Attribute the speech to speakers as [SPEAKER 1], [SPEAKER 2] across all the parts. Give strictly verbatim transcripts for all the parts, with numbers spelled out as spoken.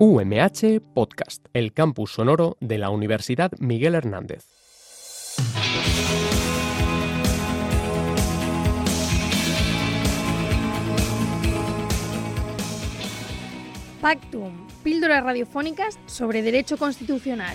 [SPEAKER 1] U M H Podcast, el campus sonoro de la Universidad Miguel Hernández.
[SPEAKER 2] Pactum, píldoras radiofónicas sobre derecho constitucional.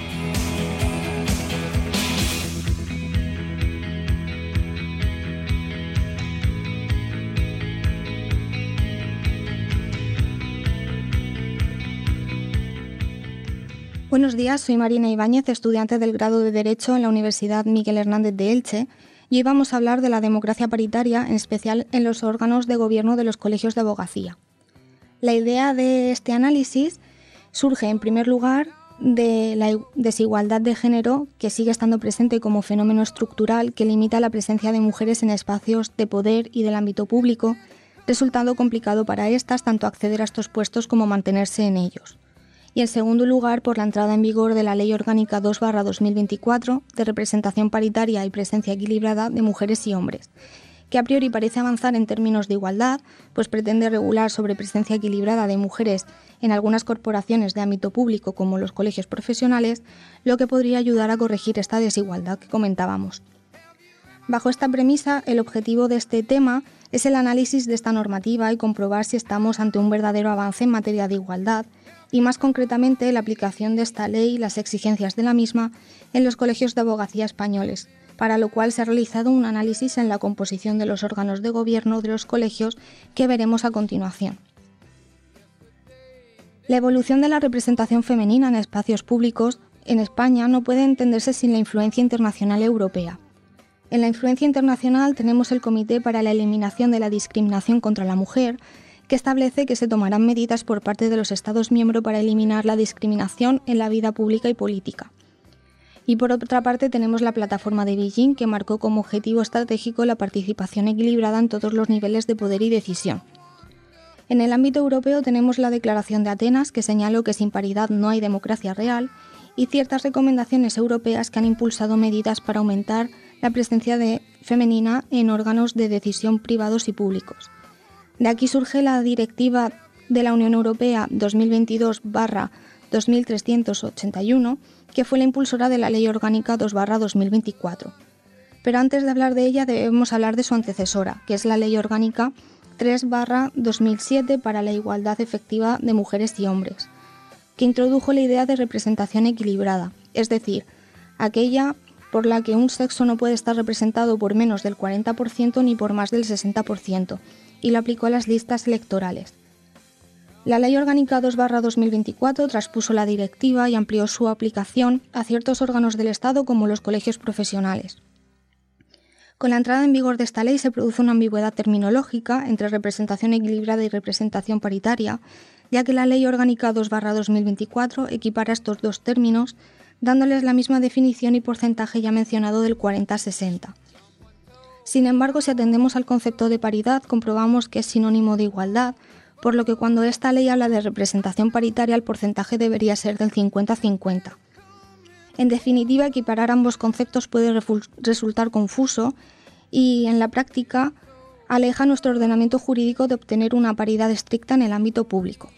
[SPEAKER 3] Buenos días, soy Marina Ibáñez, estudiante del grado de Derecho en la Universidad Miguel Hernández de Elche, y hoy vamos a hablar de la democracia paritaria, en especial en los órganos de gobierno de los colegios de abogacía. La idea de este análisis surge, en primer lugar, de la desigualdad de género que sigue estando presente como fenómeno estructural que limita la presencia de mujeres en espacios de poder y del ámbito público, resultando complicado para éstas tanto acceder a estos puestos como mantenerse en ellos. Y en segundo lugar, por la entrada en vigor de la Ley Orgánica dos barra dos mil veinticuatro de representación paritaria y presencia equilibrada de mujeres y hombres, que a priori parece avanzar en términos de igualdad, pues pretende regular sobre presencia equilibrada de mujeres en algunas corporaciones de ámbito público como los colegios profesionales, lo que podría ayudar a corregir esta desigualdad que comentábamos. Bajo esta premisa, el objetivo de este tema es el análisis de esta normativa y comprobar si estamos ante un verdadero avance en materia de igualdad, y más concretamente la aplicación de esta ley y las exigencias de la misma en los colegios de abogacía españoles, para lo cual se ha realizado un análisis en la composición de los órganos de gobierno de los colegios que veremos a continuación. La evolución de la representación femenina en espacios públicos en España no puede entenderse sin la influencia internacional europea. En la influencia internacional tenemos el Comité para la Eliminación de la Discriminación contra la Mujer, que establece que se tomarán medidas por parte de los Estados miembros para eliminar la discriminación en la vida pública y política. Y por otra parte tenemos la Plataforma de Beijing, que marcó como objetivo estratégico la participación equilibrada en todos los niveles de poder y decisión. En el ámbito europeo tenemos la Declaración de Atenas, que señaló que sin paridad no hay democracia real, y ciertas recomendaciones europeas que han impulsado medidas para aumentar la presencia de femenina en órganos de decisión privados y públicos. De aquí surge la Directiva de la Unión Europea dos mil veintidós barra dos mil trescientos ochenta y uno, que fue la impulsora de la Ley Orgánica dos barra dos mil veinticuatro. Pero antes de hablar de ella debemos hablar de su antecesora, que es la Ley Orgánica tres barra dos mil siete para la igualdad efectiva de mujeres y hombres, que introdujo la idea de representación equilibrada, es decir, aquella por la que un sexo no puede estar representado por menos del cuarenta por ciento ni por más del sesenta por ciento, y lo aplicó a las listas electorales. La Ley Orgánica dos barra dos mil veinticuatro traspuso la directiva y amplió su aplicación a ciertos órganos del Estado como los colegios profesionales. Con la entrada en vigor de esta ley se produce una ambigüedad terminológica entre representación equilibrada y representación paritaria, ya que la Ley Orgánica dos barra dos mil veinticuatro equipara estos dos términos, dándoles la misma definición y porcentaje ya mencionado del cuarenta sesenta. Sin embargo, si atendemos al concepto de paridad, comprobamos que es sinónimo de igualdad, por lo que cuando esta ley habla de representación paritaria, el porcentaje debería ser del cincuenta cincuenta. En definitiva, equiparar ambos conceptos puede resultar confuso y, en la práctica, aleja nuestro ordenamiento jurídico de obtener una paridad estricta en el ámbito público.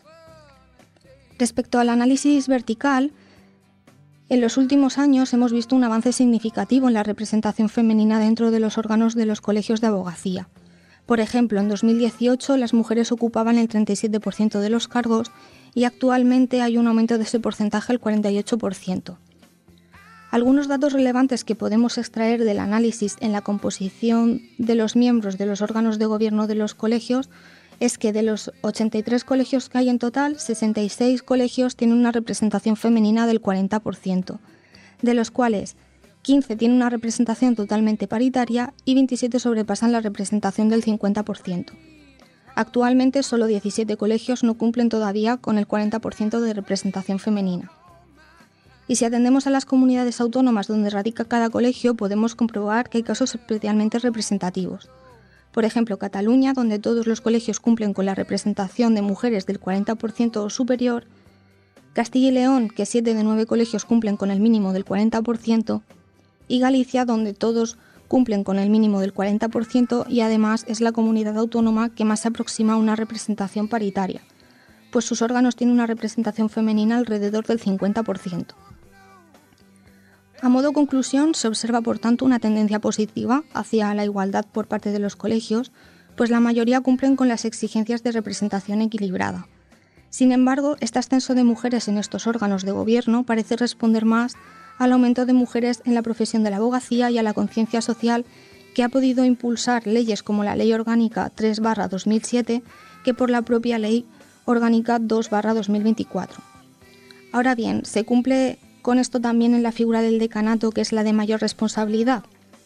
[SPEAKER 3] Respecto al análisis vertical, en los últimos años hemos visto un avance significativo en la representación femenina dentro de los órganos de los colegios de abogacía. Por ejemplo, en dos mil dieciocho las mujeres ocupaban el treinta y siete por ciento de los cargos y actualmente hay un aumento de ese porcentaje al cuarenta y ocho por ciento. Algunos datos relevantes que podemos extraer del análisis en la composición de los miembros de los órganos de gobierno de los colegios es que de los ochenta y tres colegios que hay en total, sesenta y seis colegios tienen una representación femenina del cuarenta por ciento, de los cuales quince tienen una representación totalmente paritaria y veintisiete sobrepasan la representación del cincuenta por ciento. Actualmente solo diecisiete colegios no cumplen todavía con el cuarenta por ciento de representación femenina. Y si atendemos a las comunidades autónomas donde radica cada colegio, podemos comprobar que hay casos especialmente representativos. Por ejemplo, Cataluña, donde todos los colegios cumplen con la representación de mujeres del cuarenta por ciento o superior, Castilla y León, que siete de nueve colegios cumplen con el mínimo del cuarenta por ciento, y Galicia, donde todos cumplen con el mínimo del cuarenta por ciento y además es la comunidad autónoma que más se aproxima a una representación paritaria, pues sus órganos tienen una representación femenina alrededor del cincuenta por ciento. A modo conclusión, se observa por tanto una tendencia positiva hacia la igualdad por parte de los colegios, pues la mayoría cumplen con las exigencias de representación equilibrada. Sin embargo, este ascenso de mujeres en estos órganos de gobierno parece responder más al aumento de mujeres en la profesión de la abogacía y a la conciencia social que ha podido impulsar leyes como la Ley Orgánica tres barra dos mil siete que por la propia Ley Orgánica dos barra dos mil veinticuatro. Ahora bien, ¿se cumple con esto también en la figura del decanato, que es la de mayor responsabilidad?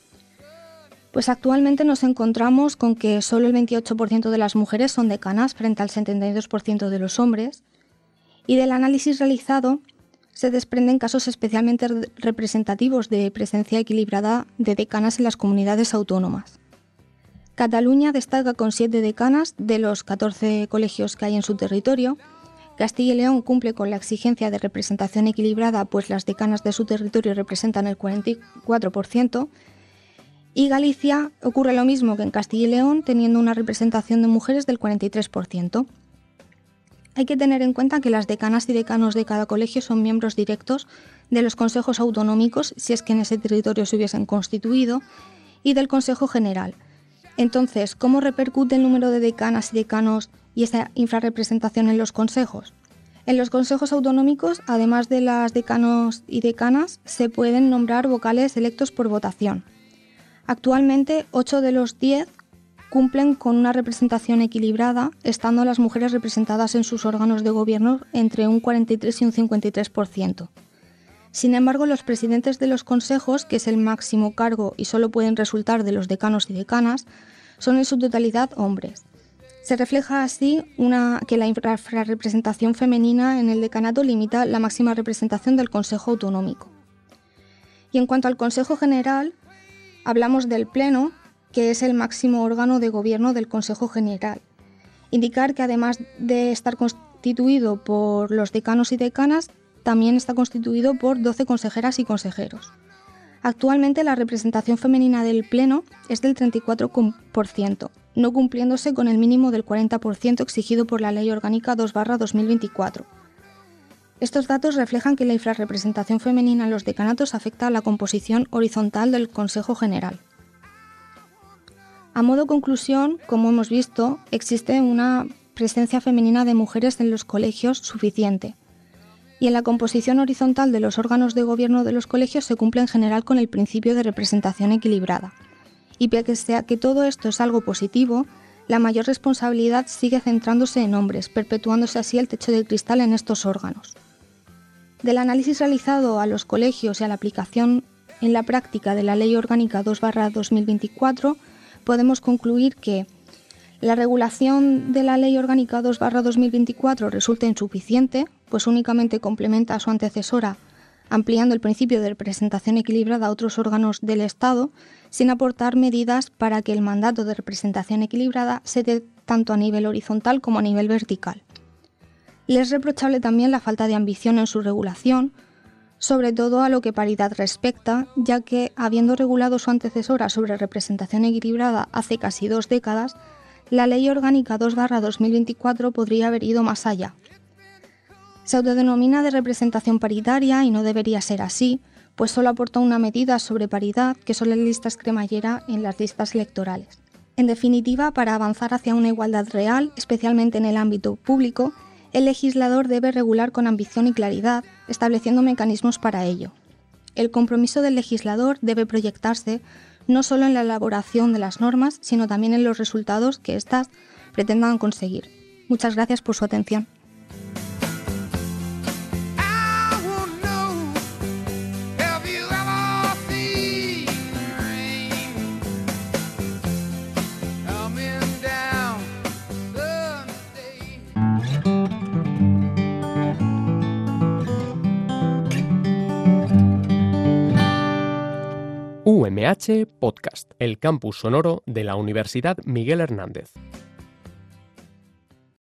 [SPEAKER 3] Pues actualmente nos encontramos con que solo el veintiocho por ciento de las mujeres son decanas frente al setenta y dos por ciento de los hombres, y del análisis realizado se desprenden casos especialmente representativos de presencia equilibrada de decanas en las comunidades autónomas. Cataluña destaca con siete decanas de los catorce colegios que hay en su territorio. Castilla y León cumple con la exigencia de representación equilibrada, pues las decanas de su territorio representan el cuarenta y cuatro por ciento, y Galicia ocurre lo mismo que en Castilla y León, teniendo una representación de mujeres del cuarenta y tres por ciento. Hay que tener en cuenta que las decanas y decanos de cada colegio son miembros directos de los consejos autonómicos, si es que en ese territorio se hubiesen constituido, y del Consejo General. Entonces, ¿cómo repercute el número de decanas y decanos y esa infrarrepresentación en los consejos? En los consejos autonómicos, además de las decanos y decanas, se pueden nombrar vocales electos por votación. Actualmente, ocho de los diez cumplen con una representación equilibrada, estando las mujeres representadas en sus órganos de gobierno entre un cuarenta y tres y un cincuenta y tres por ciento. Sin embargo, los presidentes de los consejos, que es el máximo cargo y solo pueden resultar de los decanos y decanas, son en su totalidad hombres. Se refleja así una, que la infrarrepresentación femenina en el decanato limita la máxima representación del Consejo Autonómico. Y en cuanto al Consejo General, hablamos del Pleno, que es el máximo órgano de gobierno del Consejo General. Indicar que además de estar constituido por los decanos y decanas, también está constituido por doce consejeras y consejeros. Actualmente la representación femenina del Pleno es del treinta y cuatro por ciento, no cumpliéndose con el mínimo del cuarenta por ciento exigido por la Ley Orgánica dos barra dos mil veinticuatro. Estos datos reflejan que la infrarrepresentación femenina en los decanatos afecta a la composición horizontal del Consejo General. A modo conclusión, como hemos visto, existe una presencia femenina de mujeres en los colegios suficiente, y en la composición horizontal de los órganos de gobierno de los colegios se cumple en general con el principio de representación equilibrada. Y pese a que todo esto es algo positivo, la mayor responsabilidad sigue centrándose en hombres, perpetuándose así el techo de cristal en estos órganos. Del análisis realizado a los colegios y a la aplicación en la práctica de la Ley Orgánica dos barra dos mil veinticuatro, podemos concluir que la regulación de la Ley Orgánica dos barra dos mil veinticuatro resulta insuficiente, pues únicamente complementa a su antecesora, ampliando el principio de representación equilibrada a otros órganos del Estado, sin aportar medidas para que el mandato de representación equilibrada se dé tanto a nivel horizontal como a nivel vertical. Le es reprochable también la falta de ambición en su regulación, sobre todo a lo que paridad respecta, ya que, habiendo regulado su antecesora sobre representación equilibrada hace casi dos décadas, la Ley Orgánica dos barra dos mil veinticuatro podría haber ido más allá. Se autodenomina de representación paritaria y no debería ser así, pues solo aporta una medida sobre paridad que son las listas cremallera en las listas electorales. En definitiva, para avanzar hacia una igualdad real, especialmente en el ámbito público, el legislador debe regular con ambición y claridad, estableciendo mecanismos para ello. El compromiso del legislador debe proyectarse no solo en la elaboración de las normas, sino también en los resultados que éstas pretendan conseguir. Muchas gracias por su atención.
[SPEAKER 1] U M H Podcast, el campus sonoro de la Universidad Miguel Hernández.